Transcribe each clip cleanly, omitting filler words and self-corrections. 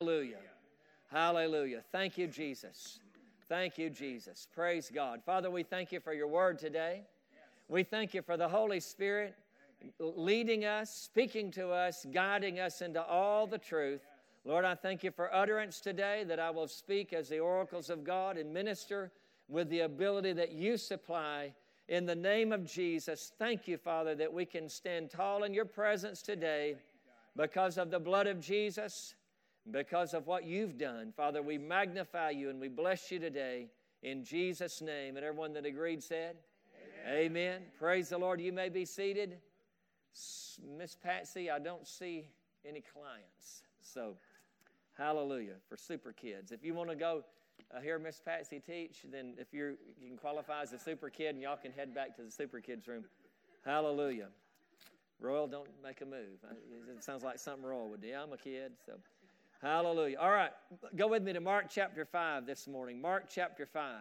Hallelujah. Hallelujah. Thank you, Jesus. Thank you, Jesus. Praise God. Father, we thank you for your word today. We thank you for the Holy Spirit leading us, speaking to us, guiding us into all the truth. Lord, I thank you for utterance today, that I will speak as the oracles of God and minister with the ability that you supply. In the name of Jesus, thank you, Father, that we can stand tall in your presence today because of the blood of Jesus, because of what you've done. Father, we magnify you and we bless you today in Jesus' name. And everyone that agreed said, Amen. Amen. Praise the Lord. You may be seated. Miss Patsy, I don't see any clients. So, hallelujah for super kids. If you want to go hear Miss Patsy teach, then if you can qualify as a super kid, and y'all can head back to the super kids room. Hallelujah. Royal, don't make a move. It sounds like something Royal would do. Yeah, I'm a kid, so hallelujah. All right, go with me to Mark chapter 5 this morning. Mark chapter 5.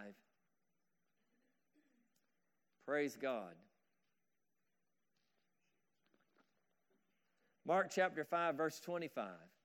Praise God. Mark chapter 5, verse 25.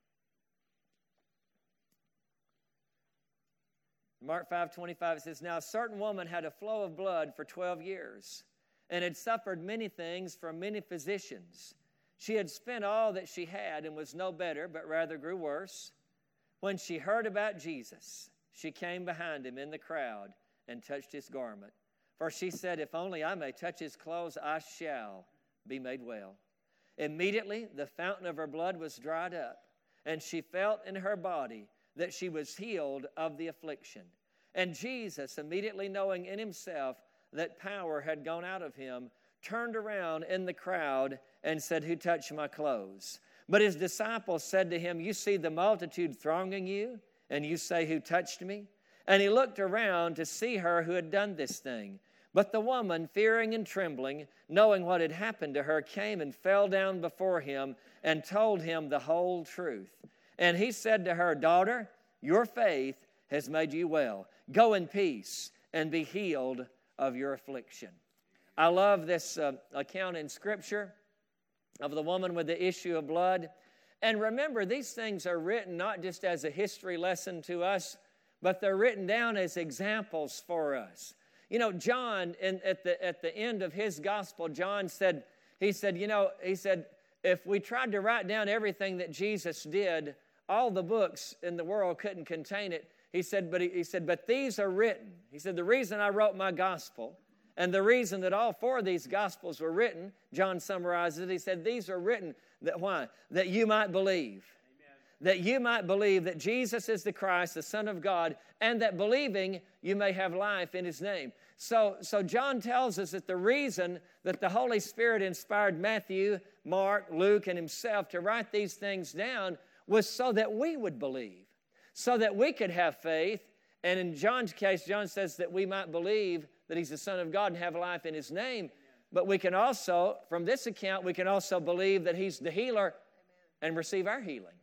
Mark 5:25, it says, Now a certain woman had a flow of blood for 12 years and had suffered many things from many physicians. She had spent all that she had and was no better, but rather grew worse. When she heard about Jesus, she came behind him in the crowd and touched his garment. For she said, If only I may touch his clothes, I shall be made well. Immediately the fountain of her blood was dried up, and she felt in her body that she was healed of the affliction. And Jesus, immediately knowing in himself that power had gone out of him, turned around in the crowd and said, Who touched my clothes? But his disciples said to him, You see the multitude thronging you, and you say, Who touched me? And he looked around to see her who had done this thing. But the woman, fearing and trembling, knowing what had happened to her, came and fell down before him and told him the whole truth. And he said to her, Daughter, your faith has made you well. Go in peace and be healed of your affliction. I love this account in Scripture of the woman with the issue of blood. And remember, these things are written not just as a history lesson to us, but they're written down as examples for us. You know, John, at the end of his gospel, John said, if we tried to write down everything that Jesus did, all the books in the world couldn't contain it. He said, but these are written. He said, the reason I wrote my gospel and the reason that all four of these gospels were written, John summarizes it. He said, these are written, that why? That you might believe. Amen. That you might believe that Jesus is the Christ, the Son of God, and that believing you may have life in his name. So John tells us that the reason that the Holy Spirit inspired Matthew, Mark, Luke, and himself to write these things down was so that we would believe, so that we could have faith. And in John's case, John says that we might believe that he's the Son of God and have life in his name. But we can also, from this account, we can also believe that he's the healer and receive our healing.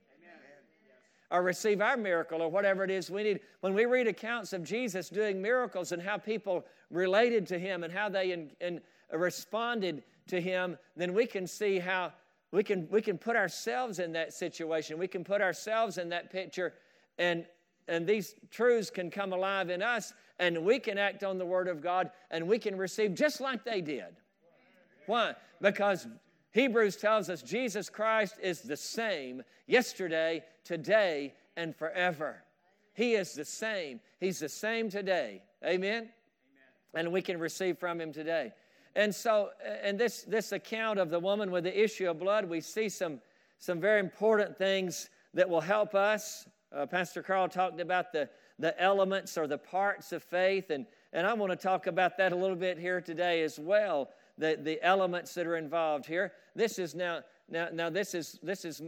Or receive our miracle or whatever it is we need. When we read accounts of Jesus doing miracles and how people related to him and how they responded to him, then we can see how we can put ourselves in that situation. We can put ourselves in that picture, and these truths can come alive in us, and we can act on the Word of God, and we can receive just like they did. Why? Because Hebrews tells us Jesus Christ is the same yesterday, today, and forever. He is the same. He's the same today. Amen? And we can receive from him today. And so, in this account of the woman with the issue of blood, we see some very important things that will help us. Pastor Carl talked about the elements or the parts of faith, and I want to talk about that a little bit here today as well. The elements that are involved here. This is now this is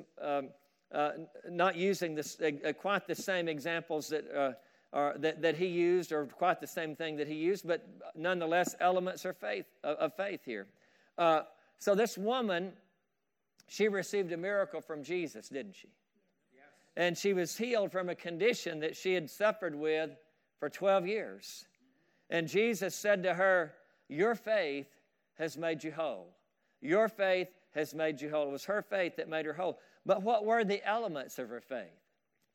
not using this quite the same examples that he used, or quite the same thing that he used, but nonetheless elements of faith here. So this woman, she received a miracle from Jesus, didn't she? Yes. And she was healed from a condition that she had suffered with for 12 years. And Jesus said to her, "Your faith has made you whole. Your faith has made you whole." It was her faith that made her whole. But what were the elements of her faith?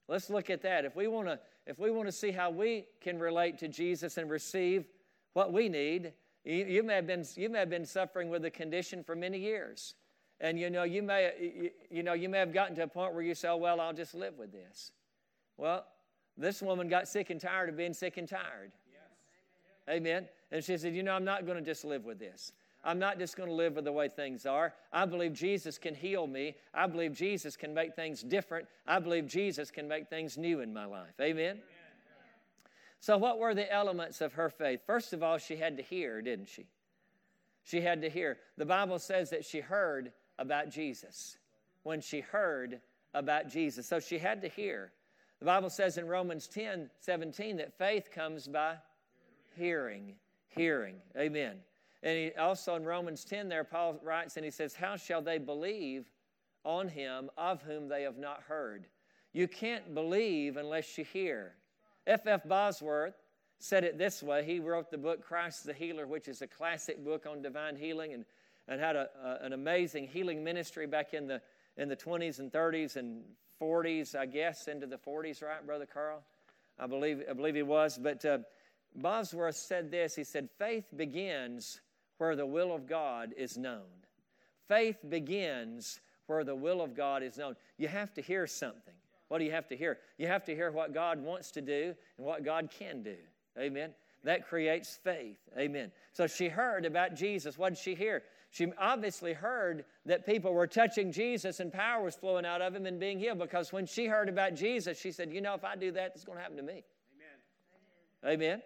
Let's look at that. If we want to see how we can relate to Jesus and receive what we need, you may have been suffering with a condition for many years. And you may have gotten to a point where you say, oh, well, I'll just live with this. Well, this woman got sick and tired of being sick and tired. Yes. Amen. And she said, I'm not going to just live with this. I'm not just going to live with the way things are. I believe Jesus can heal me. I believe Jesus can make things different. I believe Jesus can make things new in my life. Amen. So what were the elements of her faith? First of all, she had to hear, didn't she? She had to hear. The Bible says that she heard about Jesus. When she heard about Jesus. So she had to hear. The Bible says in Romans 10:17 that faith comes by hearing. Hearing. Amen. And also in Romans 10 there, Paul writes and he says, how shall they believe on him of whom they have not heard? You can't believe unless you hear. F.F. Bosworth said it this way. He wrote the book Christ the Healer, which is a classic book on divine healing, and had an amazing healing ministry back in the 20s and 30s and 40s, I guess, into the 40s, right, Brother Carl? I believe he was. But Bosworth said this. He said, faith begins where the will of God is known. Faith begins where the will of God is known. You have to hear something. What do you have to hear? You have to hear what God wants to do and what God can do. Amen. That creates faith. Amen. So she heard about Jesus. What did she hear? She obviously heard that people were touching Jesus and power was flowing out of him and being healed, because when she heard about Jesus, she said, if I do that, it's going to happen to me. Amen. Amen.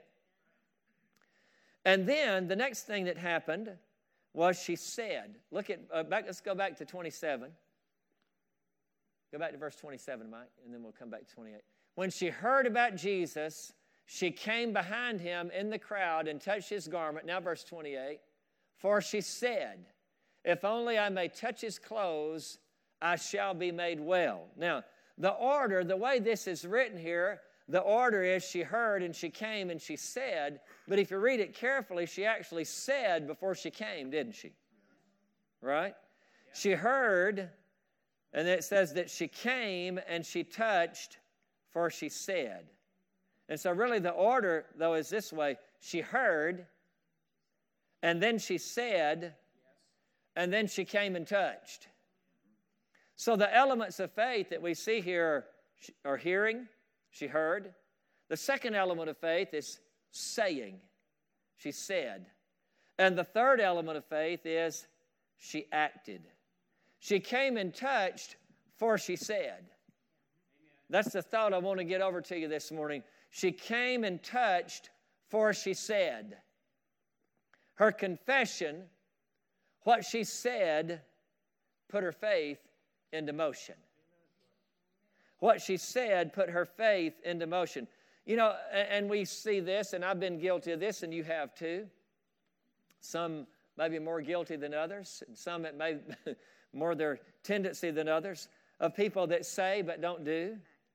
And then the next thing that happened was she said, let's go back to 27. Go back to verse 27, Mike, and then we'll come back to 28. When she heard about Jesus, she came behind him in the crowd and touched his garment. Now verse 28. For she said, if only I may touch his clothes, I shall be made well. Now, the way this is written here, the order is she heard and she came and she said, but if you read it carefully, she actually said before she came, didn't she? Right? Yeah. She heard, and it says that she came and she touched, for she said. And so really the order, though, is this way. She heard, and then she said, and then she came and touched. So the elements of faith that we see here are hearing, she heard. The second element of faith is saying, she said. And the third element of faith is she acted. She came and touched, for she said. That's the thought I want to get over to you this morning. She came and touched, for she said. Her confession, what she said, put her faith into motion. What she said put her faith into motion. And we see this, and I've been guilty of this, and you have too. Some maybe more guilty than others, and some it may more their tendency than others, of people that say but don't do.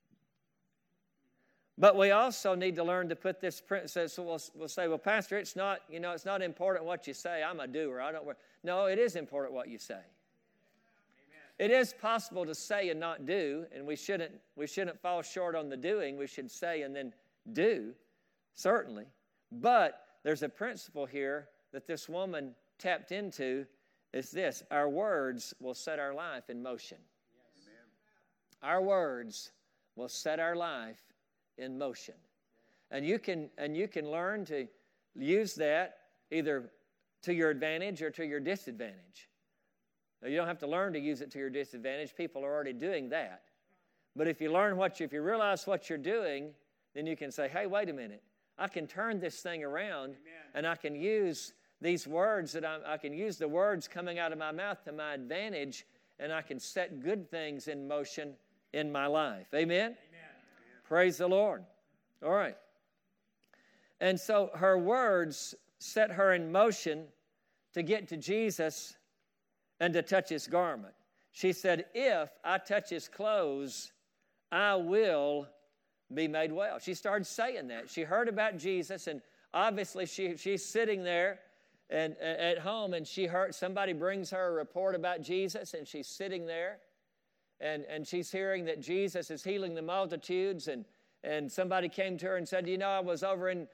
But we also need to learn to put this principle. So we'll say, well, Pastor, it's not important what you say. I'm a doer. I don't work. No, it is important what you say. Amen. It is possible to say and not do, and we shouldn't fall short on the doing. We should say and then do, certainly. But there's a principle here that this woman tapped into, is this: our words will set our life in motion. Yes. Our words will set our life in motion. And you can learn to use that either to your advantage or to your disadvantage. Now, you don't have to learn to use it to your disadvantage. People are already doing that. But if you realize what you're doing, then you can say, hey, wait a minute. I can turn this thing around. Amen. And I can use these words I can use the words coming out of my mouth to my advantage, and I can set good things in motion in my life. Amen? Amen. Praise the Lord. All right. And so her words set her in motion to get to Jesus and to touch his garment. She said, if I touch his clothes, I will be made well. She started saying that. She heard about Jesus, and obviously she's sitting there and at home, and she heard somebody brings her a report about Jesus, and she's sitting there, and she's hearing that Jesus is healing the multitudes, and somebody came to her and said, I was over in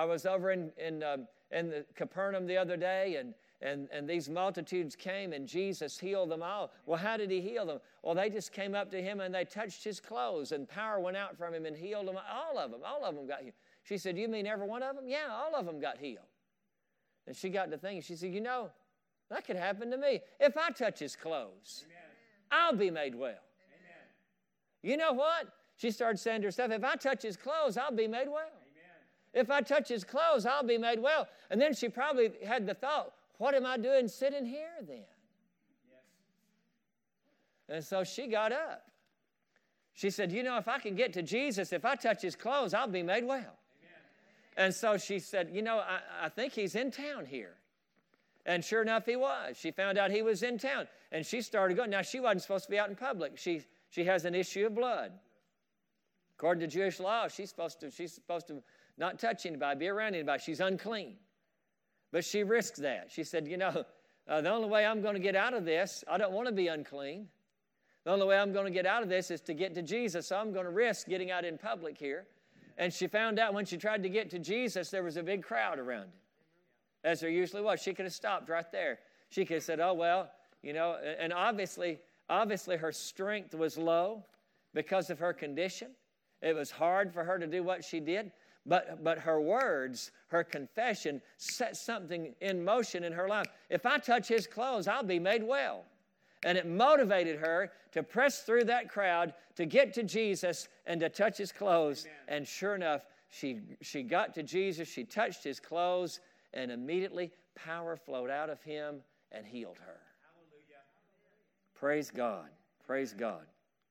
the Capernaum the other day, and these multitudes came, and Jesus healed them all. Well, how did he heal them? Well, they just came up to him, and they touched his clothes, and power went out from him and healed them. All of them got healed. She said, you mean every one of them? Yeah, all of them got healed. And she got to thinking, she said, that could happen to me. If I touch his clothes, amen, I'll be made well. Amen. You know what? She started saying to herself, if I touch his clothes, I'll be made well. Amen. If I touch his clothes, I'll be made well. And then she probably had the thought, what am I doing sitting here then? Yes. And so she got up. She said, if I can get to Jesus, if I touch his clothes, I'll be made well. Amen. And so she said, I think he's in town here. And sure enough, he was. She found out he was in town. And she started going. Now, she wasn't supposed to be out in public. She has an issue of blood. According to Jewish law, she's supposed to not touch anybody, be around anybody. She's unclean. But she risks that. She said, the only way I'm going to get out of this, I don't want to be unclean. The only way I'm going to get out of this is to get to Jesus, so I'm going to risk getting out in public here. And she found out when she tried to get to Jesus, there was a big crowd around it, as there usually was. She could have stopped right there. She could have said, oh, well, and obviously her strength was low because of her condition. It was hard for her to do what she did. But her words, her confession, set something in motion in her life. If I touch his clothes, I'll be made well. And it motivated her to press through that crowd, to get to Jesus and to touch his clothes. Amen. And sure enough, she got to Jesus, she touched his clothes, and immediately power flowed out of him and healed her. Hallelujah. Praise God. Praise God.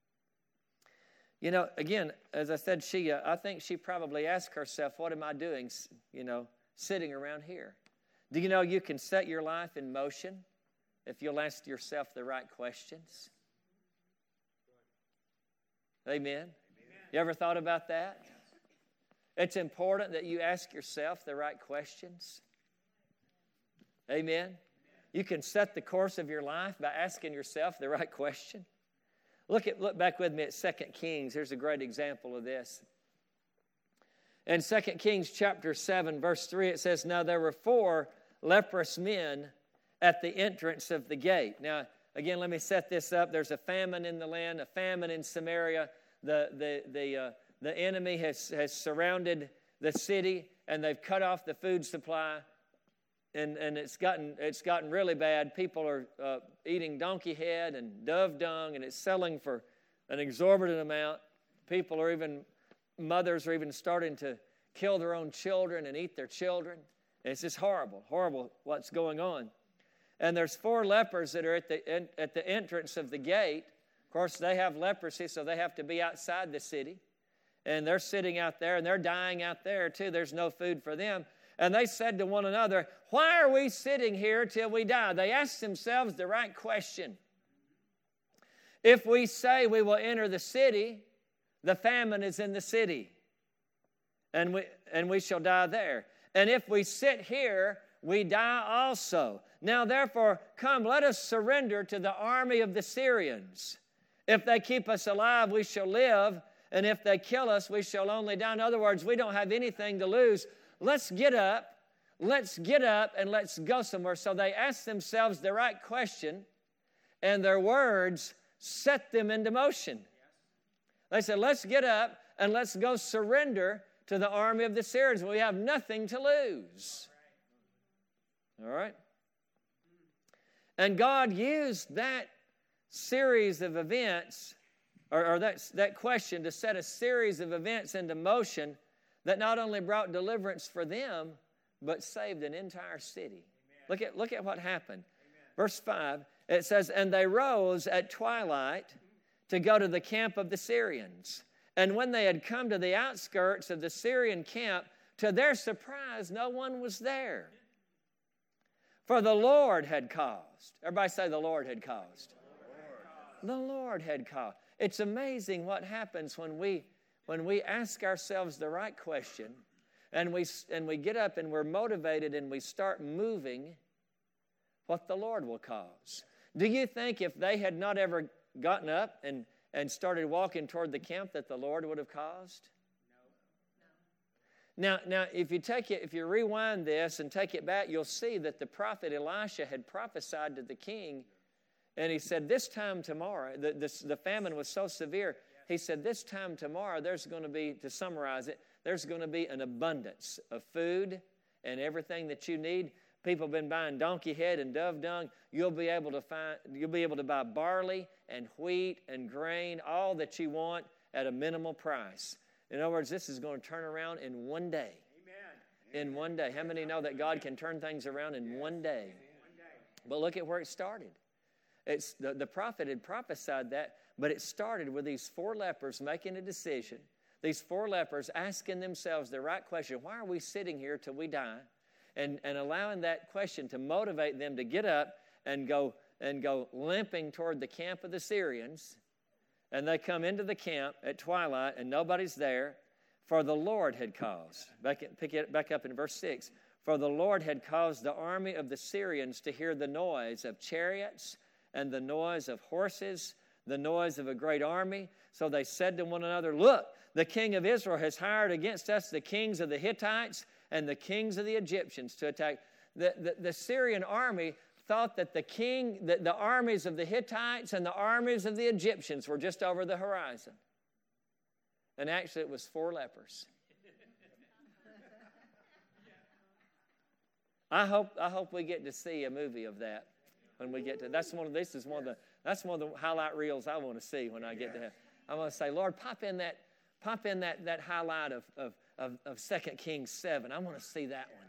Again, as I said, I think she probably asked herself, what am I doing, sitting around here? Do you know you can set your life in motion if you'll ask yourself the right questions? Amen? Amen. You ever thought about that? It's important that you ask yourself the right questions. Amen? You can set the course of your life by asking yourself the right question. Look back with me at 2 Kings. Here's a great example of this. In 2 Kings chapter 7, verse 3, it says, now there were 4 leprous men at the entrance of the gate. Now, again, let me set this up. There's a famine in the land, a famine in Samaria. The enemy has surrounded the city, and they've cut off the food supply. And it's gotten really bad. People are eating donkey head and dove dung, and it's selling for an exorbitant amount. Mothers are even starting to kill their own children and eat their children. And it's just horrible what's going on. And there's 4 lepers that are at the entrance of the gate. Of course, they have leprosy, so they have to be outside the city. And they're sitting out there, and they're dying out there too. There's no food for them. And they said to one another, why are we sitting here till we die? They asked themselves the right question. If we say we will enter the city, the famine is in the city, and we shall die there. And if we sit here, we die also. Now therefore, come, let us surrender to the army of the Syrians. If they keep us alive, we shall live, and if they kill us, we shall only die. In other words, we don't have anything to lose. Let's get up, and let's go somewhere. So they asked themselves the right question, and their words set them into motion. They said, let's get up, and let's go surrender to the army of the Syrians. We have nothing to lose. All right? And God used that series of events, or that question, to set a series of events into motion that not only brought deliverance for them, but saved an entire city. Look at what happened. Amen. Verse 5, it says, and they rose at twilight to go to the camp of the Syrians. And when they had come to the outskirts of the Syrian camp, to their surprise, no one was there. For the Lord had caused. Everybody say the Lord had caused. The Lord had caused. It's amazing what happens when we ask ourselves the right question, and we get up and we're motivated and we start moving, what the Lord will cause. Do you think if they had not ever gotten up and started walking toward the camp that the Lord would have caused? Now, if you rewind this and take it back, you'll see that the prophet Elisha had prophesied to the king, and he said, this time tomorrow, the famine was so severe, he said, this time tomorrow, there's going to be, to summarize it, there's going to be an abundance of food and everything that you need. People have been buying donkey head and dove dung. You'll be able to buy barley and wheat and grain, all that you want at a minimal price. In other words, this is going to turn around in one day. Amen. In one day. How many know that God can turn things around in one day? But look at where it started. The prophet had prophesied that, but it started with these 4 lepers making a decision. These 4 lepers asking themselves the right question, why are we sitting here till we die? And allowing that question to motivate them to get up and go limping toward the camp of the Syrians. And they come into the camp at twilight, and nobody's there, for the Lord had caused. Pick it back up in verse 6. For the Lord had caused the army of the Syrians to hear the noise of chariots and the noise of horses, the noise of a great army. So they said to one another, look, the king of Israel has hired against us the kings of the Hittites and the kings of the Egyptians to attack. The Syrian army thought that the armies of the Hittites and the armies of the Egyptians were just over the horizon. And actually it was 4 lepers. I hope we get to see a movie of that when we get to. That's one of the highlight reels I want to see when I get to. I want to say, Lord, pop in that highlight of 2 Kings 7. I want to see that one.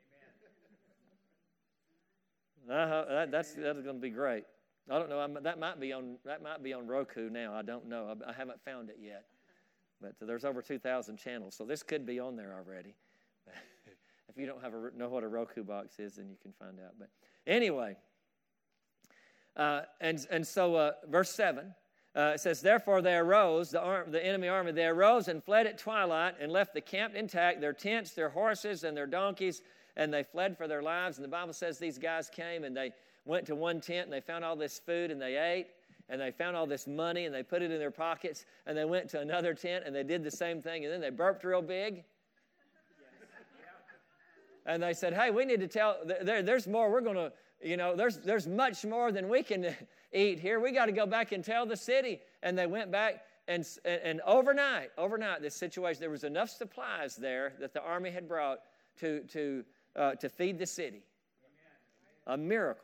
That's going to be great. I don't know. That might be on Roku now. I don't know. I haven't found it yet. But there's over 2,000 channels, so this could be on there already. If you don't know what a Roku box is, then you can find out. But anyway, so verse 7 it says, therefore they arose, the enemy army. They arose and fled at twilight and left the camp intact, their tents, their horses, and their donkeys. And they fled for their lives. And the Bible says these guys came and they went to one tent and they found all this food and they ate. And they found all this money and they put it in their pockets. And they went to another tent and they did the same thing. And then they burped real big. And they said, hey, we need to tell, there's more. We're going to, there's much more than we can eat here. We got to go back and tell the city. And they went back and overnight, this situation, there was enough supplies there that the army had brought to feed the city. A miracle.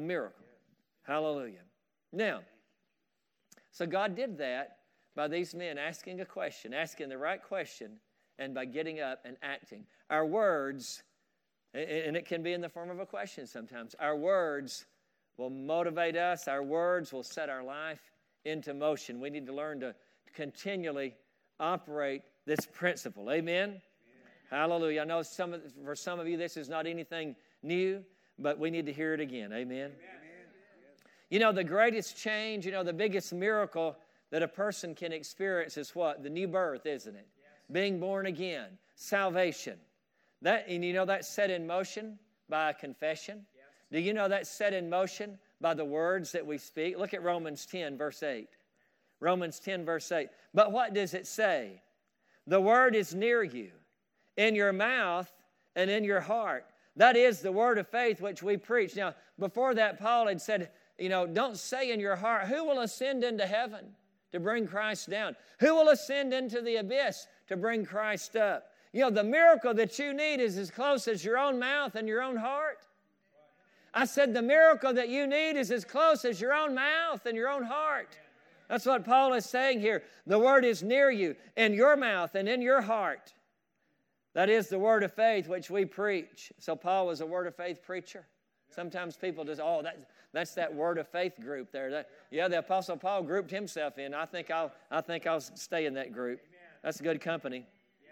Hallelujah. Now, so God did that by these men asking the right question, and by getting up and acting. Our words, and it can be in the form of a question sometimes, our words will motivate us. Our words will set our life into motion. We need to learn to continually operate this principle. Amen? Hallelujah. I know for some of you this is not anything new, but we need to hear it again. Amen? Amen. The greatest change, the biggest miracle that a person can experience is what? The new birth, isn't it? Yes. Being born again, salvation. That's set in motion by a confession. Yes. Do you know that's set in motion by the words that we speak? Look at Romans 10, verse 8. Romans 10, verse 8. But what does it say? The word is near you, in your mouth and in your heart. That is the word of faith which we preach. Now, before that, Paul had said, don't say in your heart, who will ascend into heaven to bring Christ down? Who will ascend into the abyss to bring Christ up? The miracle that you need is as close as your own mouth and your own heart. I said the miracle that you need is as close as your own mouth and your own heart. That's what Paul is saying here. The word is near you, in your mouth and in your heart. That is the word of faith which we preach. So Paul was a word of faith preacher. Sometimes people just, that's that word of faith group there. The Apostle Paul grouped himself in. I think I'll stay in that group. That's good company.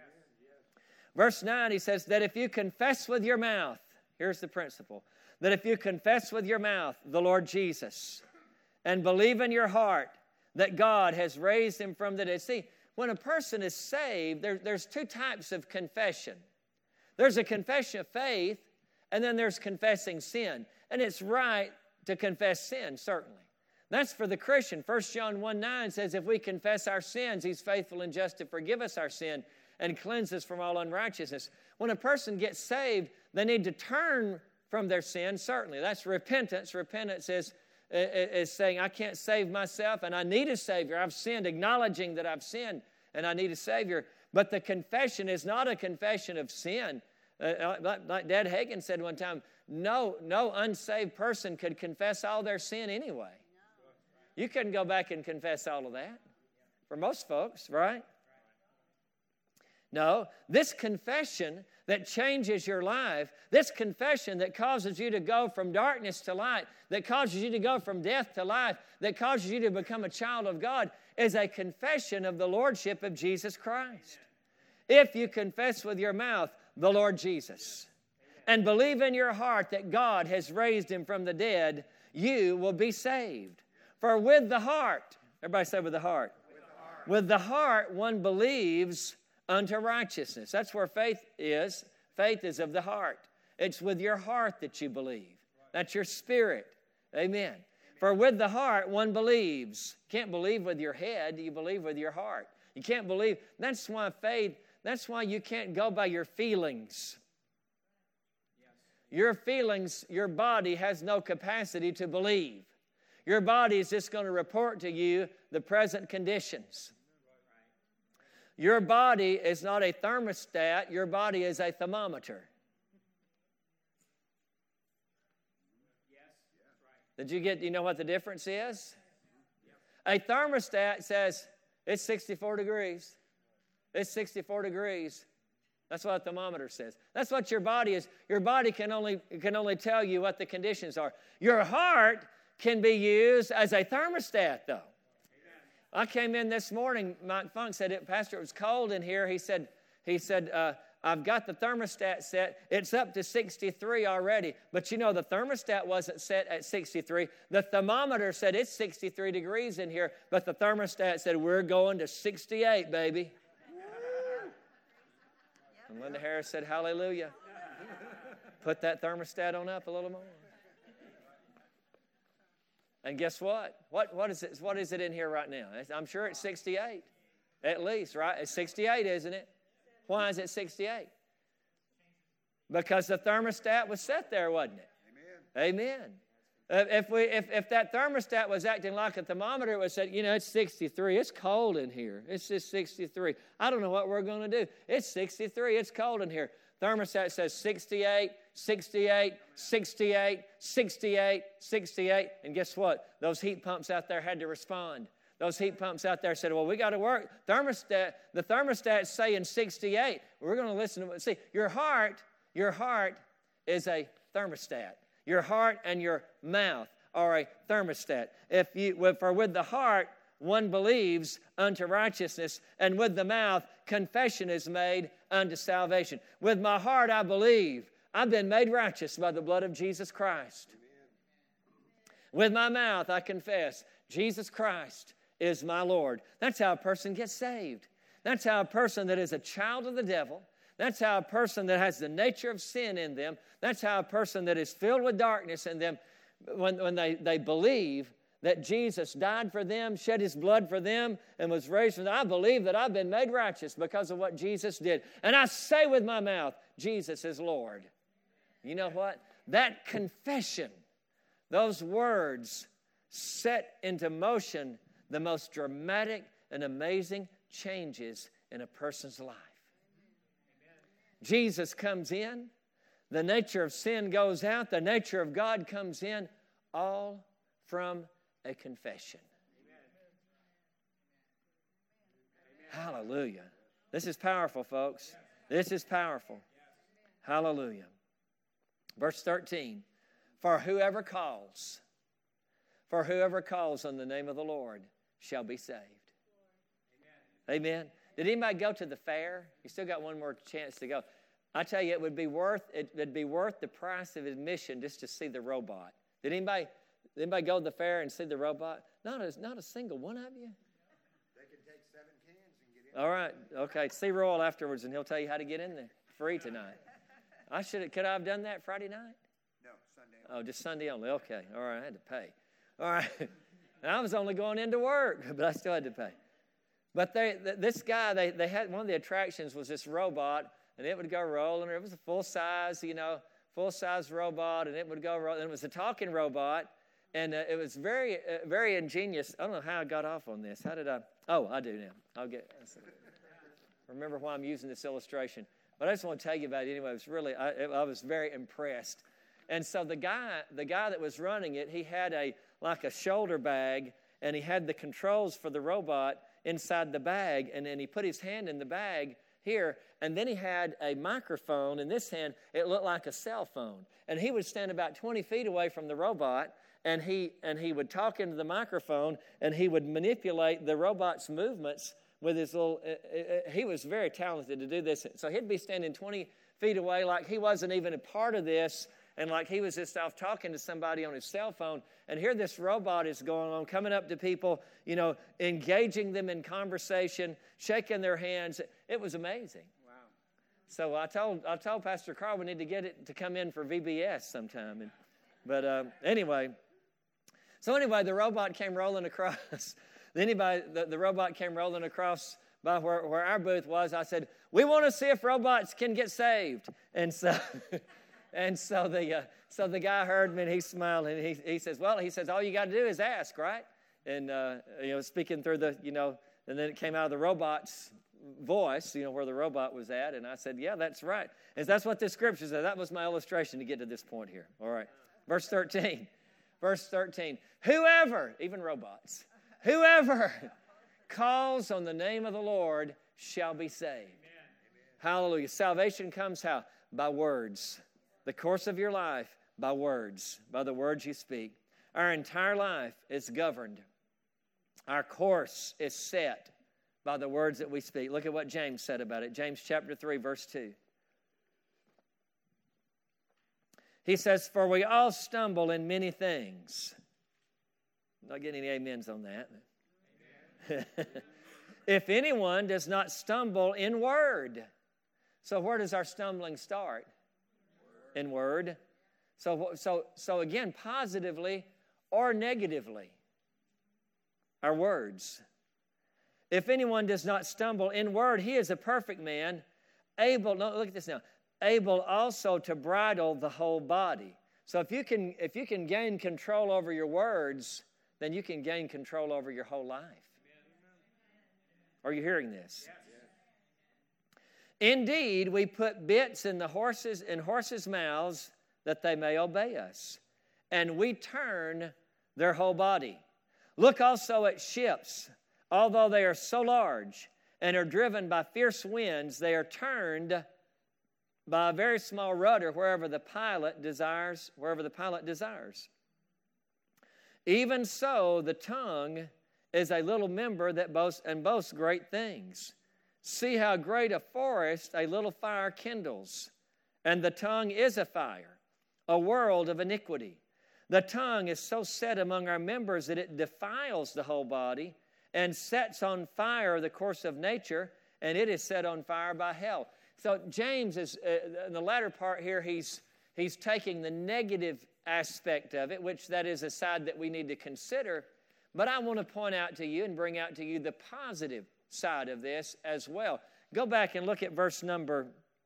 Verse 9, he says that if you confess with your mouth, here's the principle, that if you confess with your mouth the Lord Jesus and believe in your heart that God has raised him from the dead. See, when a person is saved, there's 2 types of confession. There's a confession of faith, and then there's confessing sin. And it's right to confess sin, certainly. That's for the Christian. 1 John 1:9 says, if we confess our sins, He's faithful and just to forgive us our sin and cleanse us from all unrighteousness. When a person gets saved, they need to turn from their sin, certainly. That's repentance. Repentance is saying, I can't save myself and I need a Savior. I've sinned, acknowledging that I've sinned and I need a Savior. But the confession is not a confession of sin. Like Dad Hagin said one time, no unsaved person could confess all their sin anyway. You couldn't go back and confess all of that for most folks, right? No, this confession that changes your life, this confession that causes you to go from darkness to light, that causes you to go from death to life, that causes you to become a child of God, is a confession of the Lordship of Jesus Christ. If you confess with your mouth the Lord Jesus and believe in your heart that God has raised Him from the dead, you will be saved. For with the heart, everybody say with the heart. With the heart one believes unto righteousness. That's where faith is. Faith is of the heart. It's with your heart that you believe. That's your spirit. Amen. For with the heart one believes. You can't believe with your head, you believe with your heart. You can't believe. That's why faith, that's why you can't go by your feelings. Your feelings, your body has no capacity to believe. Your body is just going to report to you the present conditions. Your body is not a thermostat. Your body is a thermometer. Did you know what the difference is? A thermostat says it's 64 degrees. It's 64 degrees. That's what a thermometer says. That's what your body is. Your body can only tell you what the conditions are. Your heart can be used as a thermostat, though. I came in this morning, Mike Funk said, Pastor, it was cold in here. He said, I've got the thermostat set. It's up to 63 already. But you know, the thermostat wasn't set at 63. The thermometer said it's 63 degrees in here, but the thermostat said we're going to 68, baby. And Linda Harris said, hallelujah. Put that thermostat on up a little more. And guess what? What is it in here right now? I'm sure it's 68, at least, right? It's 68, isn't it? Why is it 68? Because the thermostat was set there, wasn't it? Amen. If that thermostat was acting like a thermometer, it would say, it's 63. It's cold in here. It's just 63. I don't know what we're going to do. It's 63. It's cold in here. Thermostat says 68, 68, 68, 68, 68. And guess what? Those heat pumps out there had to respond. Those heat pumps out there said, well, we got to work. The thermostat's saying 68. We're going to listen to it. See, your heart is a thermostat. Your heart and your mouth are a thermostat. For with the heart one believes unto righteousness, and with the mouth confession is made unto salvation. With my heart I believe I've been made righteous by the blood of Jesus Christ. With my mouth I confess Jesus Christ is my Lord. That's how a person gets saved. That's how a person that is a child of the devil, that's how a person that has the nature of sin in them, that's how a person that is filled with darkness in them, when they believe that Jesus died for them, shed His blood for them, and was raised from them. I believe that I've been made righteous because of what Jesus did. And I say with my mouth, Jesus is Lord. You know what? That confession, those words set into motion the most dramatic and amazing changes in a person's life. Jesus comes in, the nature of sin goes out, the nature of God comes in, all from a confession. Amen. Hallelujah. This is powerful, folks. This is powerful. Hallelujah. Verse 13. For whoever calls on the name of the Lord shall be saved. Amen. Did anybody go to the fair? You still got one more chance to go. I tell you, it'd be worth the price of admission just to see the robot. Did anybody go to the fair and see the robot? Not a single one of you. They can take 7 cans and get in. All right. Okay. See Royal afterwards, and he'll tell you how to get in there free tonight. Could I have done that Friday night? No, Sunday only. Oh, just Sunday only. Okay. All right. I had to pay. All right. And I was only going into work, but I still had to pay. But this guy, they had, one of the attractions was this robot, and it would go rolling. It was a full-size robot, and it would go rolling. And it was a talking robot, and it was very, very ingenious. I don't know how I got off on this. How did I? Oh, I do now. Remember why I'm using this illustration. But I just want to tell you about it anyway. It was really, I was very impressed. And so the guy that was running it, he had like a shoulder bag, and he had the controls for the robot inside the bag, and then he put his hand in the bag here, and then he had a microphone in this hand. It looked like a cell phone. And he would stand about 20 feet away from the robot, and he would talk into the microphone, and he would manipulate the robot's movements with his little, he was very talented to do this. So he'd be standing 20 feet away like he wasn't even a part of this, and like he was just off talking to somebody on his cell phone. And here this robot is going on, coming up to people, engaging them in conversation, shaking their hands. It was amazing. Wow. So I told Pastor Carl we need to get it to come in for VBS sometime. Anyway, the robot came rolling across. The robot came rolling across by where our booth was. I said, we want to see if robots can get saved. And so the guy heard me, and he smiled, and he says, all you got to do is ask, right? And, speaking through and then it came out of the robot's voice, where the robot was at. And I said, yeah, that's right. And that's what the scripture said. That was my illustration to get to this point here. All right. Verse 13. Whoever, even robots, whoever calls on the name of the Lord shall be saved. Amen. Hallelujah. Salvation comes how? By words. The course of your life, by words, by the words you speak. Our entire life is governed. Our course is set by the words that we speak. Look at what James said about it. James chapter 3, verse 2. He says, for we all stumble in many things. Not getting any amens on that. If anyone does not stumble in word. So where does our stumbling start? In word. So again, positively or negatively, our words. If anyone does not stumble in word, he is a perfect man, able, no, look at this now, able also to bridle the whole body. So if you can gain control over your words, then you can gain control over your whole life. Are you hearing this? Yes. Indeed, we put bits in horses' mouths that they may obey us, and we turn their whole body. Look also at ships. Although they are so large and are driven by fierce winds, they are turned by a very small rudder wherever the pilot desires. Even so, the tongue is a little member that boasts great things. See how great a forest a little fire kindles. And the tongue is a fire, a world of iniquity. The tongue is so set among our members that it defiles the whole body and sets on fire the course of nature, and it is set on fire by hell. So James is, in the latter part here, he's taking the negative aspect of it, which that is a side that we need to consider. But I want to point out to you and bring out to you the positive side of this as well. Go back and look at verse number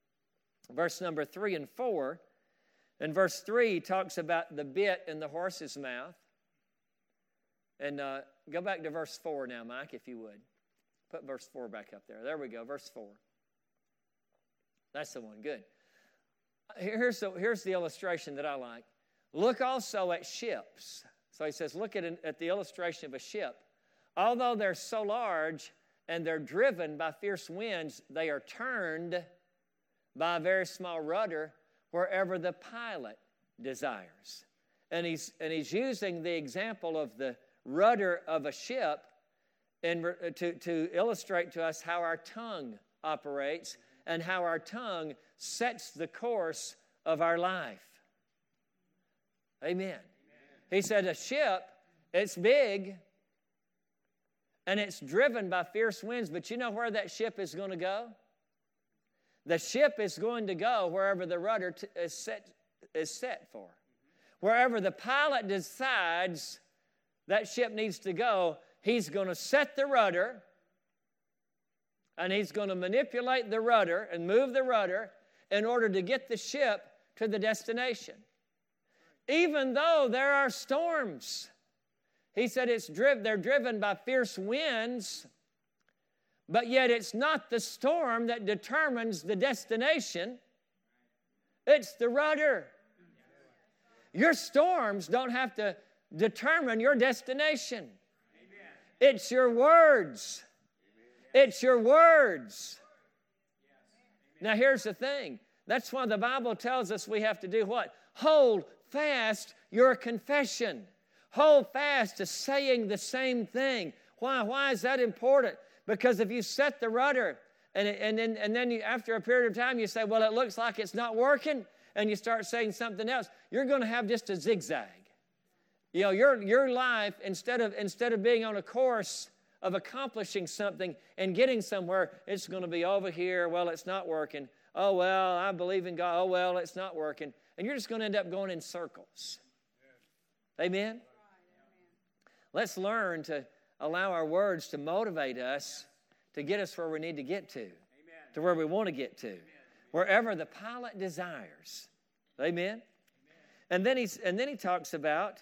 3 and 4. And verse 3 talks about the bit in the horse's mouth. And go back to verse 4 now, Mike, if you would. Put verse 4 back up there. There we go, verse 4. That's the one, good. Here's the illustration that I like. Look also at ships. So he says, look at the illustration of a ship. Although they're so large and they're driven by fierce winds, they are turned by a very small rudder wherever the pilot desires. And he's using the example of the rudder of a ship to illustrate to us how our tongue operates and how our tongue sets the course of our life. Amen. He said a ship, it's big, and it's driven by fierce winds, but you know where that ship is going to go? The ship is going to go wherever the rudder is set for. Wherever the pilot decides that ship needs to go, He's going to set the rudder, and He's going to manipulate the rudder and move the rudder in order to get the ship to the destination. Even though there are storms. He said they're driven by fierce winds, but yet it's not the storm that determines the destination. It's the rudder. Your storms don't have to determine your destination. It's your words. It's your words. Now here's the thing. That's why the Bible tells us we have to do what? Hold fast your confession. Hold fast to saying the same thing. Why? Why is that important? Because if you set the rudder and then you, after a period of time you say, well, it looks like it's not working, and you start saying something else, you're going to have just a zigzag. You know, your life, instead of being on a course of accomplishing something and getting somewhere, it's going to be over here. Well, it's not working. Oh, well, I believe in God. Oh, well, it's not working. And you're just going to end up going in circles. Amen? Let's learn to allow our words to motivate us to get us where we need to get to where we want to get to, wherever the pilot desires. Amen? And then he talks about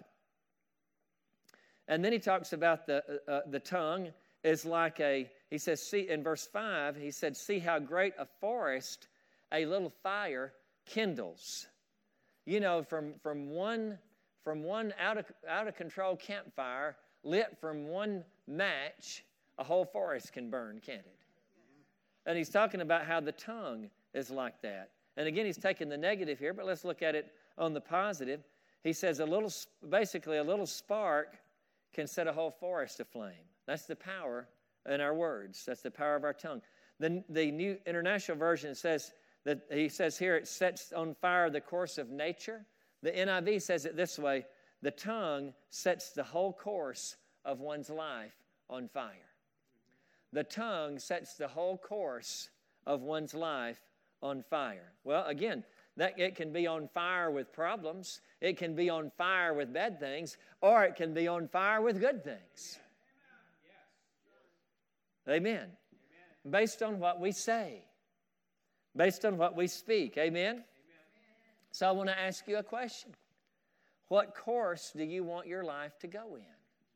the tongue is like he says, see, in verse 5, he said, see how great a forest a little fire kindles. You know, from one out of control campfire lit from one match, a whole forest can burn, can't it? And he's talking about how the tongue is like that. And again, he's taking the negative here, but let's look at it on the positive. He says a little spark can set a whole forest aflame. That's the power in our words. That's the power of our tongue. The New International Version says that he says here it sets on fire the course of nature. The NIV says it this way: the tongue sets the whole course of one's life on fire. The tongue sets the whole course of one's life on fire. Well, again, that it can be on fire with problems, it can be on fire with bad things, or it can be on fire with good things. Amen. Based on what we say, based on what we speak. Amen. So I want to ask you a question. What course do you want your life to go in?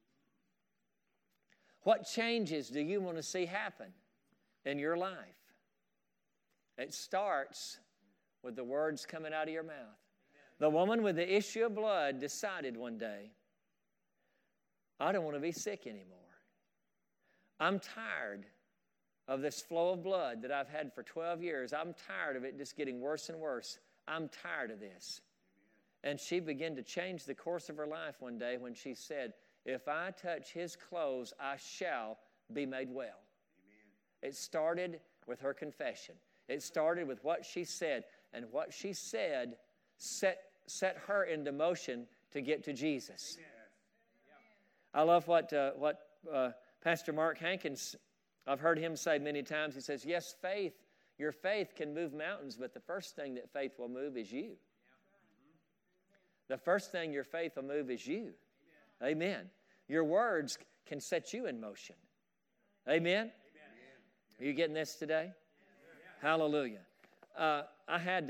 What changes do you want to see happen in your life? It starts with the words coming out of your mouth. The woman with the issue of blood decided one day, I don't want to be sick anymore. I'm tired of this flow of blood that I've had for 12 years. I'm tired of it just getting worse and worse. I'm tired of this. And she began to change the course of her life one day when she said, if I touch His clothes, I shall be made well. Amen. It started with her confession. It started with what she said. And what she said set her into motion to get to Jesus. Amen. I love what Pastor Mark Hankins, I've heard him say many times. He says, yes, your faith can move mountains, but the first thing that faith will move is you. The first thing your faith will move is you. Amen. Your words can set you in motion. Amen. Are you getting this today? Hallelujah. I had,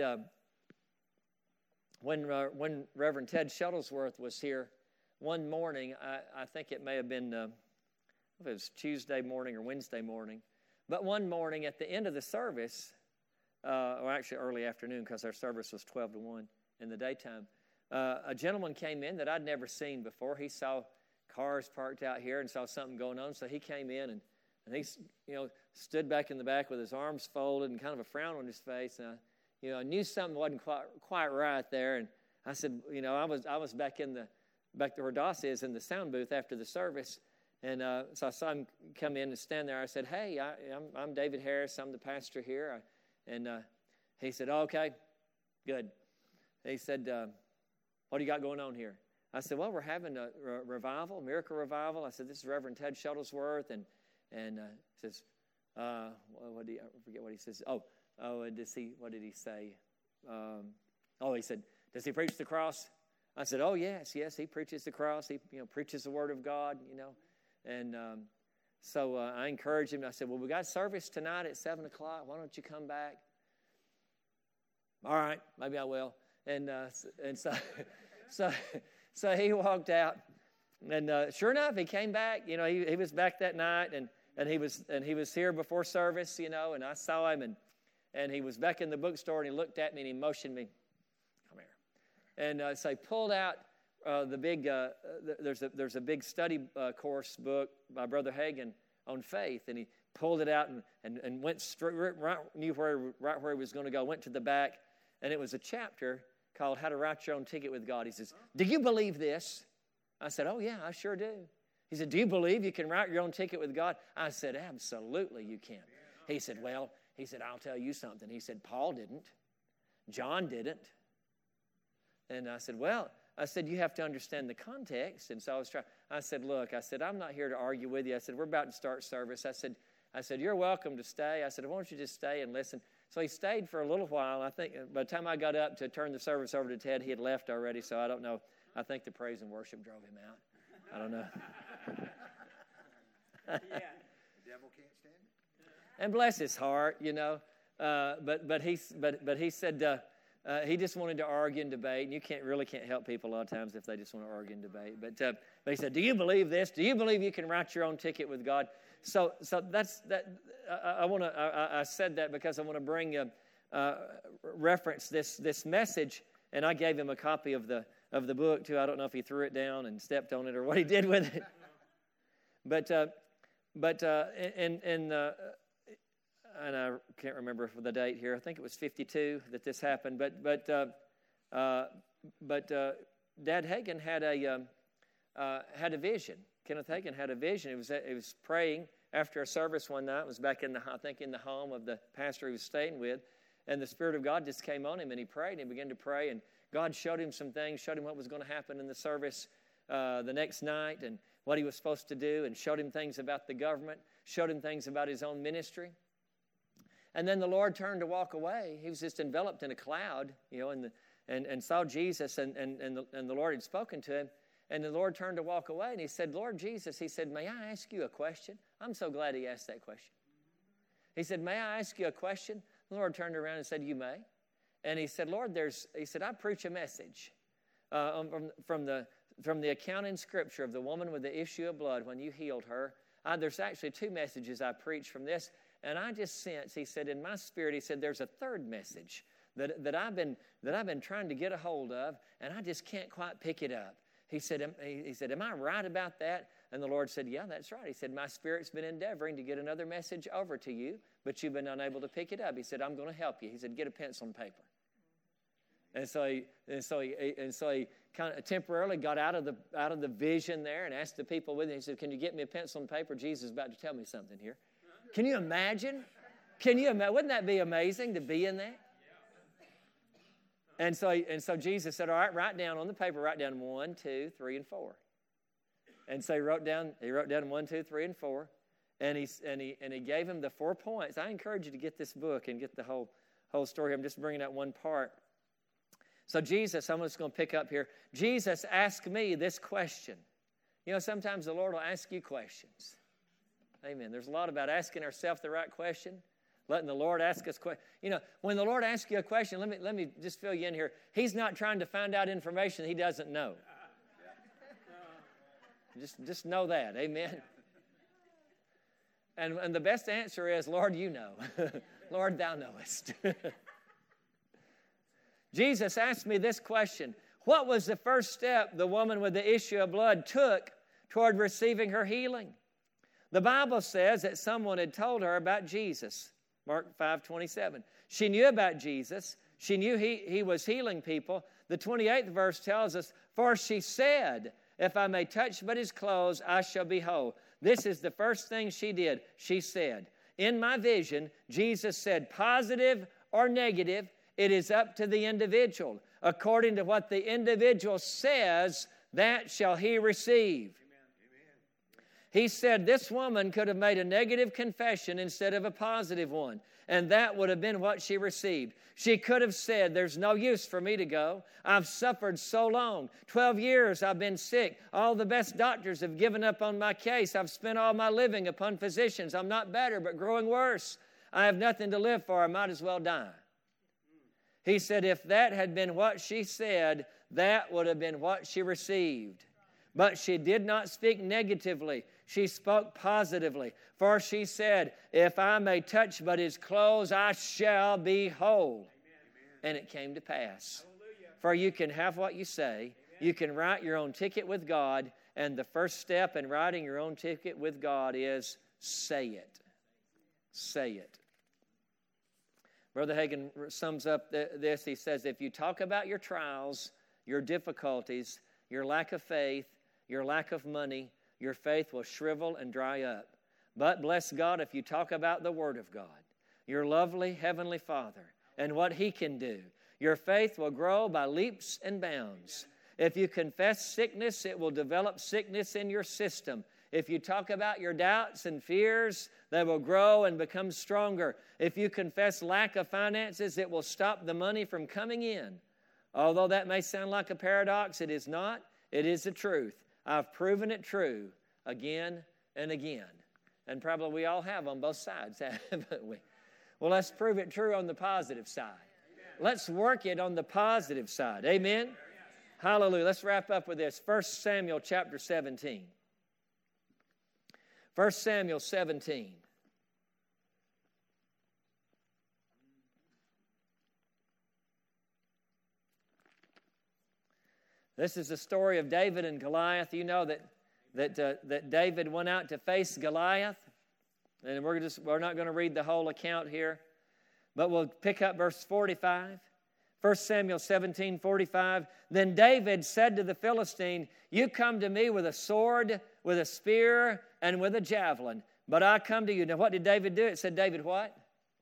when Reverend Ted Shuttlesworth was here one morning, I think it may have been, if it was Tuesday morning or Wednesday morning, but one morning at the end of the service, or actually early afternoon because our service was 12 to 1 in the daytime, a gentleman came in that I'd never seen before. He saw cars parked out here and saw something going on, so he came in and he, stood back in the back with his arms folded and kind of a frown on his face. And I knew something wasn't quite right there. And I said, I was back where Doss is in the sound booth after the service, and so I saw him come in and stand there. I said, "Hey, I'm David Harris. I'm the pastor here." And he said, oh, "Okay, good." He said, "What do you got going on here?" I said, "Well, we're having a revival, miracle revival." I said, "This is Reverend Ted Shuttlesworth," and he says, I forget what he says. What did he say? He said, "Does he preach the cross?" I said, oh, yes, he preaches the cross. He preaches the Word of God, And so I encouraged him. I said, well, we got service tonight at 7 o'clock. Why don't you come back? All right, maybe I will. And so he walked out. And sure enough, he came back. He was back that night, and he was here before service, and I saw him, and he was back in the bookstore, and he looked at me, and he motioned me, come here. And so he pulled out the big, there's a big study course book by Brother Hagin on faith, and he pulled it out and went straight, knew right where he was going to go, went to the back, and it was a chapter called How to Write Your Own Ticket with God. He says, do you believe this? I said, oh, yeah, I sure do. He said, do you believe you can write your own ticket with God? I said, absolutely you can. He said, well, I'll tell you something. He said, Paul didn't. John didn't. And I said, you have to understand the context. And so I said, look, I'm not here to argue with you. I said, we're about to start service. I said, you're welcome to stay. I said, why don't you just stay and listen? So he stayed for a little while. I think by the time I got up to turn the service over to Ted, he had left already, so I don't know. I think the praise and worship drove him out. I don't know. The devil can't stand it. And bless his heart, But he said he just wanted to argue and debate. And you really can't help people a lot of times if they just want to argue and debate. But he said, "Do you believe this? Do you believe you can write your own ticket with God?" So that's that. I said that because I want to bring reference this message, and I gave him a copy of the book too. I don't know if he threw it down and stepped on it or what he did with it. And I can't remember the date here. I think it was 52 that this happened. But Dad Hagin had a vision. Kenneth Hagin had a vision. He was praying after a service one night. It was back in the home of the pastor he was staying with, and the Spirit of God just came on him, and he prayed. And he began to pray, and God showed him some things, showed him what was going to happen in the service the next night, and what he was supposed to do, and showed him things about the government, showed him things about his own ministry. And then the Lord turned to walk away. He was just enveloped in a cloud, and saw Jesus, and the Lord had spoken to him. And the Lord turned to walk away, and he said, Lord Jesus, he said, may I ask you a question? I'm so glad he asked that question. He said, may I ask you a question? The Lord turned around and said, you may. And he said, Lord, I preach a message from the account in Scripture of the woman with the issue of blood when you healed her. There's actually two messages I preach from this. And I just sense, he said, in my spirit, he said, there's a third message that I've been trying to get a hold of, and I just can't quite pick it up. He said, am I right about that? And the Lord said, yeah, that's right. He said, my spirit's been endeavoring to get another message over to you, but you've been unable to pick it up. He said, I'm going to help you. He said, get a pencil and paper. And so he kind of temporarily got out of the vision there and asked the people with him. He said, can you get me a pencil and paper? Jesus is about to tell me something here. Can you imagine? Wouldn't that be amazing to be in that? And so Jesus said, all right, write down on the paper, write down 1, 2, 3, and 4. And so he wrote down 1, 2, 3, and 4. And he gave him the 4 points. I encourage you to get this book and get the whole story. I'm just bringing out one part. So Jesus, I'm just going to pick up here. Jesus asked me this question. Sometimes the Lord will ask you questions. Amen. There's a lot about asking ourselves the right question, letting the Lord ask us questions. When the Lord asks you a question, let me just fill you in here. He's not trying to find out information he doesn't know. Just know that. Amen. And the best answer is, Lord, you know. Lord, thou knowest. Jesus asked me this question. What was the first step the woman with the issue of blood took toward receiving her healing? The Bible says that someone had told her about Jesus. Mark 5:27. She knew about Jesus. She knew he was healing people. The 28th verse tells us, for she said, if I may touch but his clothes, I shall be whole. This is the first thing she did. She said, in my vision, Jesus said, positive or negative, it is up to the individual. According to what the individual says, that shall he receive. He said this woman could have made a negative confession instead of a positive one. And that would have been what she received. She could have said, there's no use for me to go. I've suffered so long. 12 years I've been sick. All the best doctors have given up on my case. I've spent all my living upon physicians. I'm not better, but growing worse. I have nothing to live for. I might as well die. He said, if that had been what she said, that would have been what she received. But she did not speak negatively. She spoke positively. For she said, if I may touch but his clothes, I shall be whole. Amen. And it came to pass. Hallelujah. For you can have what you say. Amen. You can write your own ticket with God. And the first step in writing your own ticket with God is say it. Say it. Brother Hagin sums up this. He says, if you talk about your trials, your difficulties, your lack of faith, your lack of money, your faith will shrivel and dry up. But bless God if you talk about the Word of God, your lovely Heavenly Father, and what He can do. Your faith will grow by leaps and bounds. If you confess sickness, it will develop sickness in your system. If you talk about your doubts and fears, they will grow and become stronger. If you confess lack of finances, it will stop the money from coming in. Although that may sound like a paradox, it is not. It is the truth. I've proven it true again and again. And probably we all have on both sides, haven't we? Well, let's prove it true on the positive side. Let's work it on the positive side. Amen? Hallelujah. Let's wrap up with this. 1 Samuel chapter 17. 1 Samuel 17. This is the story of David and Goliath. You know that David went out to face Goliath. And we're not going to read the whole account here. But we'll pick up verse 45. 1 Samuel 17:45. Then David said to the Philistine, you come to me with a sword, with a spear, and with a javelin. But I come to you. Now what did David do? It said David what?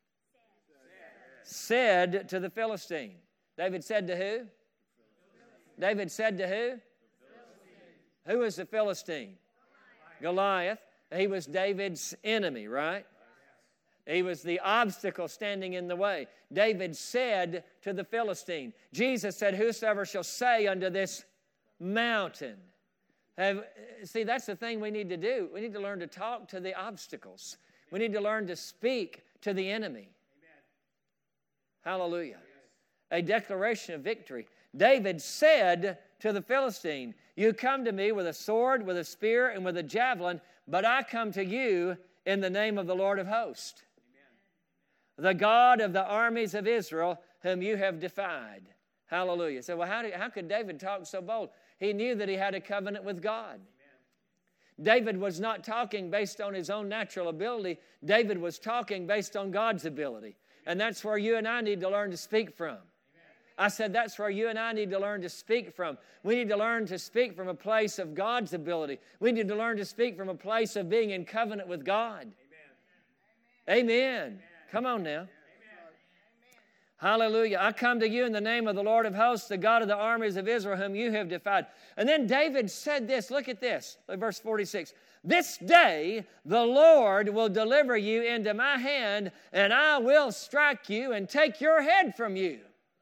Said to the Philistine. David said to who? David said to who? Who was the Philistine? Goliath. He was David's enemy, right? He was the obstacle standing in the way. David said to the Philistine. Jesus said, whosoever shall say unto this mountain. See, that's the thing we need to do. We need to learn to talk to the obstacles. We need to learn to speak to the enemy. Hallelujah. A declaration of victory. David said to the Philistine, you come to me with a sword, with a spear, and with a javelin, but I come to you in the name of the Lord of hosts, the God of the armies of Israel, whom you have defied. Hallelujah. So, well, how could David talk so bold? He knew that he had a covenant with God. David was not talking based on his own natural ability. David was talking based on God's ability. And that's where you and I need to learn to speak from. I said that's where you and I need to learn to speak from. We need to learn to speak from a place of God's ability. We need to learn to speak from a place of being in covenant with God. Amen. Amen. Come on now. Amen. Hallelujah. I come to you in the name of the Lord of hosts, the God of the armies of Israel, whom you have defied. And then David said this. Look at this. Verse 46. This day the Lord will deliver you into my hand, and I will strike you and take your head from you.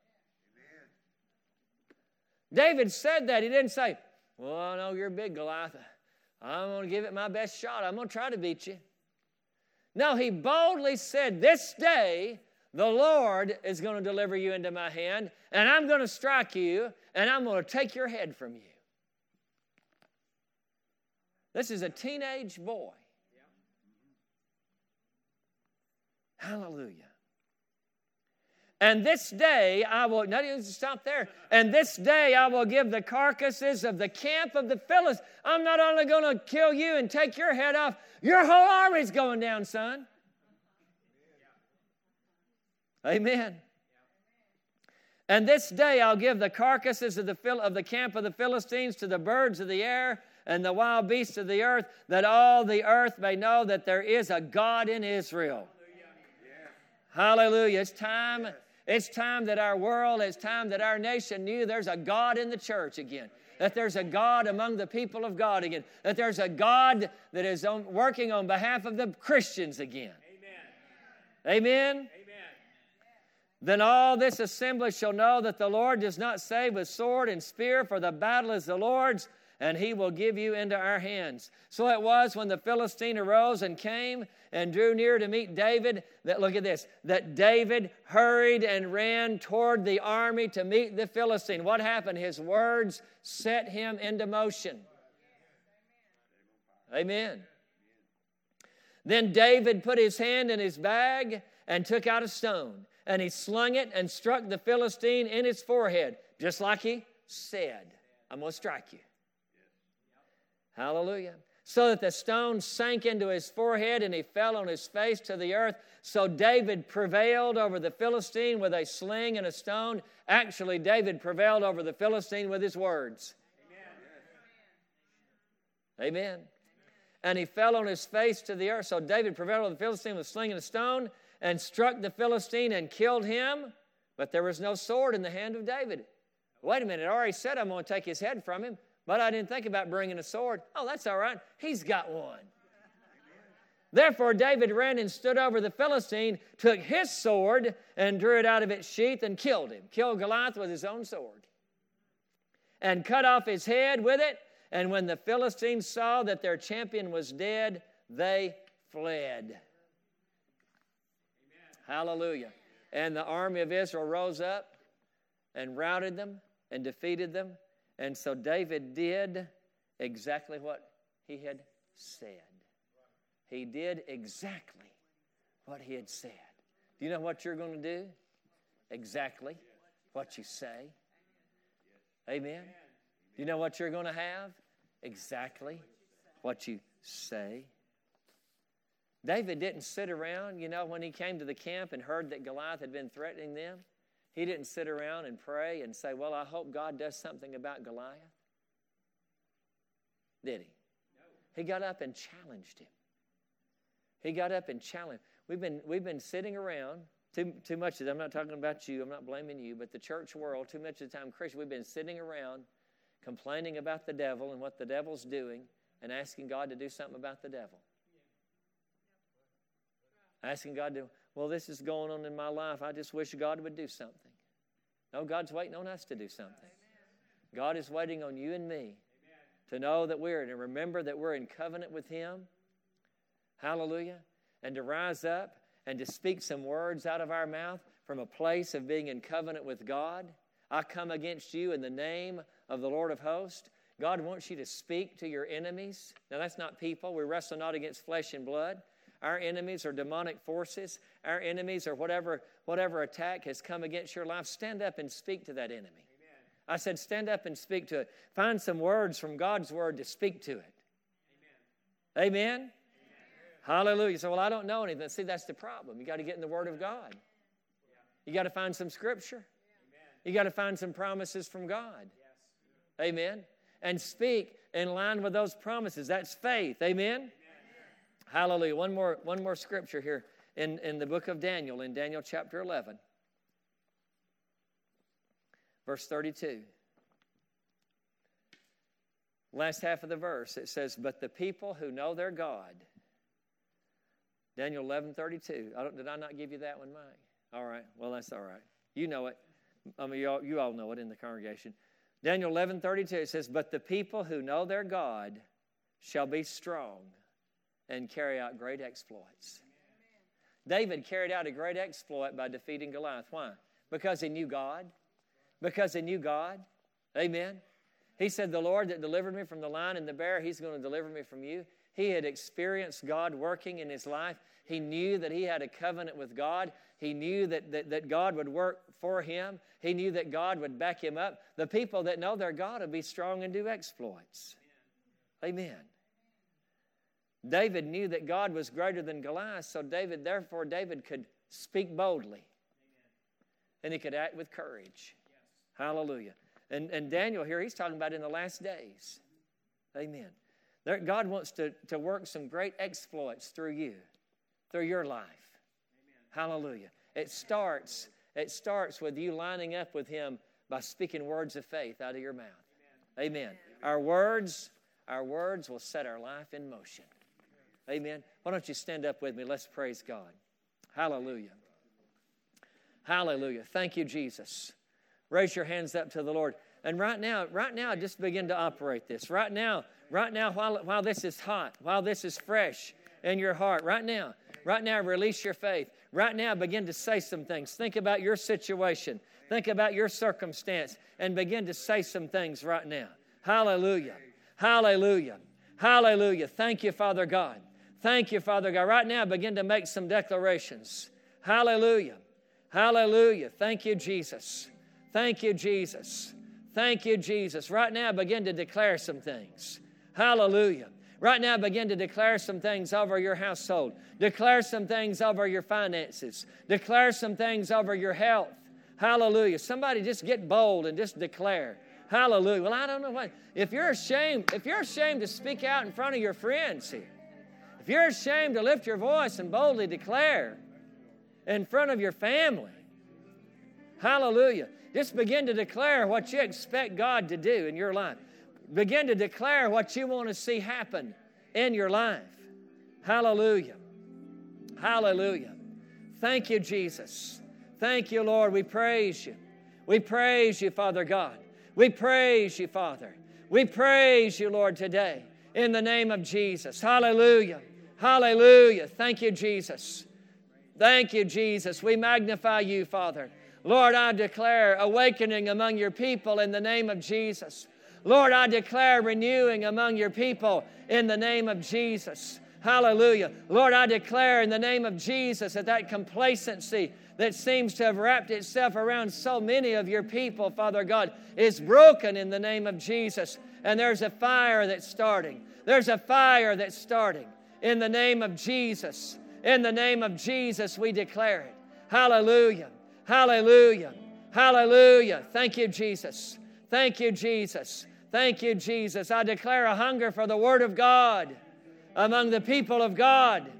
David said that. He didn't say, well, I know you're big, Goliath. I'm going to give it my best shot. I'm going to try to beat you. No, he boldly said, this day the Lord is going to deliver you into my hand, and I'm going to strike you, and I'm going to take your head from you. This is a teenage boy. Hallelujah. And this day I will, not even stop there, and this day I will give the carcasses of the camp of the Philistines. I'm not only going to kill you and take your head off, your whole army's going down, son. Amen. And this day I'll give the carcasses of the camp of the Philistines to the birds of the air and the wild beasts of the earth, that all the earth may know that there is a God in Israel. Hallelujah. It's time that our world, it's time that our nation knew there's a God in the church again. That there's a God among the people of God again. That there's a God that is working on behalf of the Christians again. Amen? Then all this assembly shall know that the Lord does not save with sword and spear, for the battle is the Lord's, and he will give you into our hands. So it was when the Philistine arose and came and drew near to meet David, that, look at this, that David hurried and ran toward the army to meet the Philistine. What happened? His words set him into motion. Amen. Then David put his hand in his bag and took out a stone, and he slung it and struck the Philistine in his forehead, just like he said, I'm going to strike you. Hallelujah. So that the stone sank into his forehead and he fell on his face to the earth. So David prevailed over the Philistine with a sling and a stone. Actually, David prevailed over the Philistine with his words. Amen. Amen. And he fell on his face to the earth. So David prevailed over the Philistine with a sling and a stone and struck the Philistine and killed him. But there was no sword in the hand of David. Wait a minute, I already said I'm going to take his head from him. But I didn't think about bringing a sword. Oh, that's all right. He's got one. Therefore, David ran and stood over the Philistine, took his sword and drew it out of its sheath and killed him. Killed Goliath with his own sword. And cut off his head with it. And when the Philistines saw that their champion was dead, they fled. Amen. Hallelujah. And the army of Israel rose up and routed them and defeated them. And so David did exactly what he had said. He did exactly what he had said. Do you know what you're going to do? Exactly what you say. Amen. Do you know what you're going to have? Exactly what you say. David didn't sit around, when he came to the camp and heard that Goliath had been threatening them. He didn't sit around and pray and say, well, I hope God does something about Goliath. Did he? No. He got up and challenged him. He got up and challenged. We've been sitting around, too much of it. I'm not talking about you. I'm not blaming you. But the church world, too much of the time, Christians, we've been sitting around complaining about the devil and what the devil's doing and asking God to do something about the devil. Asking God to, well, this is going on in my life. I just wish God would do something. No, God's waiting on us to do something. God is waiting on you and me to know that and remember that we're in covenant with Him. Hallelujah. And to rise up and to speak some words out of our mouth from a place of being in covenant with God. I come against you in the name of the Lord of hosts. God wants you to speak to your enemies. Now, that's not people. We wrestle not against flesh and blood. Our enemies are demonic forces. Our enemies are whatever attack has come against your life. Stand up and speak to that enemy. Amen. I said stand up and speak to it. Find some words from God's word to speak to it. Amen? Amen? Amen. Hallelujah. So, well, I don't know anything. See, that's the problem. You got to get in the Word of God. You got to find some Scripture. You got to find some promises from God. Amen? And speak in line with those promises. That's faith. Amen? Hallelujah. One more scripture here in the book of Daniel, in Daniel chapter 11, verse 32. Last half of the verse, it says, but the people who know their God. Daniel 11:32. Did I not give you that one, Mike? All right. Well, that's all right. You know it. I mean, you all know it in the congregation. Daniel 11:32, it says, but the people who know their God shall be strong and carry out great exploits. David carried out a great exploit by defeating Goliath. Why? Because he knew God. Because he knew God. Amen. He said, the Lord that delivered me from the lion and the bear, He's going to deliver me from you. He had experienced God working in his life. He knew that he had a covenant with God. He knew that God would work for him. He knew that God would back him up. The people that know their God will be strong and do exploits. Amen. David knew that God was greater than Goliath, so David could speak boldly. And he could act with courage. Hallelujah. And Daniel here, he's talking about in the last days. Amen. God wants to work some great exploits through you, through your life. Amen. Hallelujah. It starts with you lining up with Him by speaking words of faith out of your mouth. Amen. Amen. Our words will set our life in motion. Amen. Why don't you stand up with me? Let's praise God. Hallelujah. Hallelujah. Thank you, Jesus. Raise your hands up to the Lord. And right now, just begin to operate this. Right now, while this is hot, while this is fresh in your heart, right now, release your faith. Right now, begin to say some things. Think about your situation. Think about your circumstance and begin to say some things right now. Hallelujah. Hallelujah. Hallelujah. Thank you, Father God. Thank you, Father God. Right now, begin to make some declarations. Hallelujah. Hallelujah. Thank you, Jesus. Thank you, Jesus. Thank you, Jesus. Right now, begin to declare some things. Hallelujah. Right now, begin to declare some things over your household. Declare some things over your finances. Declare some things over your health. Hallelujah. Somebody just get bold and just declare. Hallelujah. Well, I don't know what. If you're ashamed to speak out in front of your friends here, if you're ashamed to lift your voice and boldly declare in front of your family, hallelujah. Just begin to declare what you expect God to do in your life. Begin to declare what you want to see happen in your life. Hallelujah. Hallelujah. Thank you, Jesus. Thank you, Lord. We praise you. We praise you, Father God. We praise you, Father. We praise you, Lord, today in the name of Jesus. Hallelujah. Hallelujah. Thank you, Jesus. Thank you, Jesus. We magnify you, Father. Lord, I declare awakening among your people in the name of Jesus. Lord, I declare renewing among your people in the name of Jesus. Hallelujah. Lord, I declare in the name of Jesus that complacency that seems to have wrapped itself around so many of your people, Father God, is broken in the name of Jesus. And there's a fire that's starting. There's a fire that's starting. In the name of Jesus. In the name of Jesus, we declare it. Hallelujah. Hallelujah. Hallelujah. Thank you, Jesus. Thank you, Jesus. Thank you, Jesus. I declare a hunger for the Word of God among the people of God.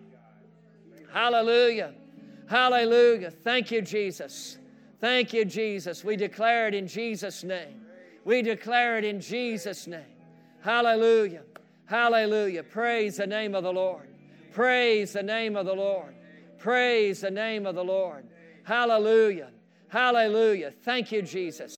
Hallelujah. Hallelujah. Thank you, Jesus. Thank you, Jesus. We declare it in Jesus' name. We declare it in Jesus' name. Hallelujah. Hallelujah. Praise the name of the Lord. Praise the name of the Lord. Praise the name of the Lord. Hallelujah. Hallelujah. Thank you, Jesus.